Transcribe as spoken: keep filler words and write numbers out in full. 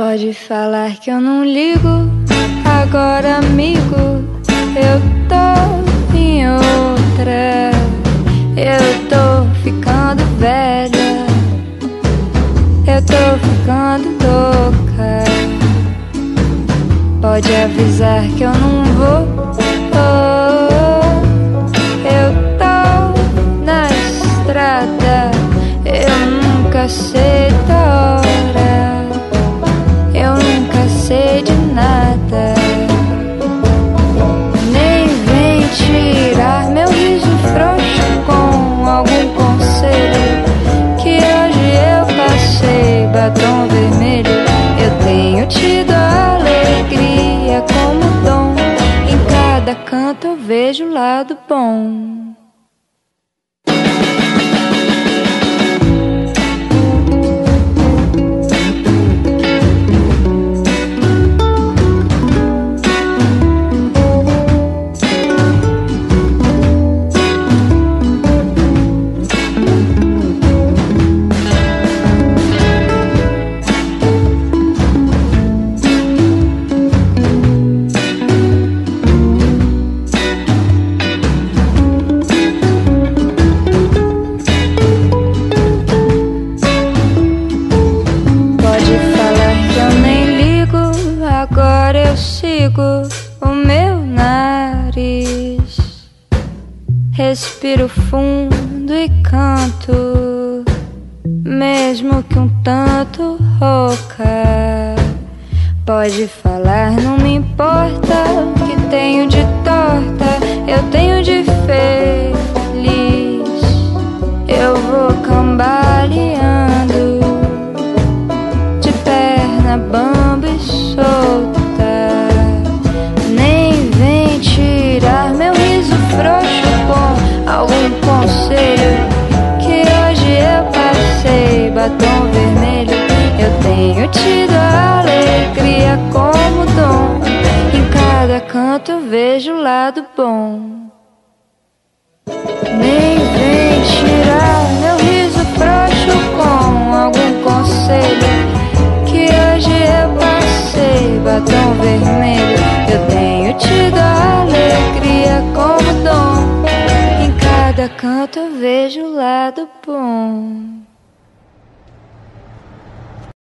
Pode falar que eu não ligo, agora amigo, eu tô em outra. Eu tô ficando velha, eu tô ficando louca. Pode avisar que eu não vou. Oh, eu tô na estrada, eu nunca sei da hora, eu nunca sei de nada. Nem vem tirar meu riso frouxo com algum conselho, que hoje eu passei batom vermelho. Eu tenho tido a alegria como dom, em cada canto eu vejo o lado bom. Agora eu sigo o meu nariz, respiro fundo e canto, mesmo que um tanto rouca. Pode falar, não me importa o que tenho de torta, eu tenho de feliz. Eu vou cambaleando, de perna bamba e solta. Nem vem tirar meu riso frouxo com algum conselho, que hoje eu passei batom vermelho. Eu tenho tido a alegria como dom, em cada canto eu vejo o lado bom. Nem vem tirar meu riso frouxo com algum conselho, que hoje eu passei batom vermelho. Eu tenho tido a alegria como dom, em cada canto eu vejo o lado bom.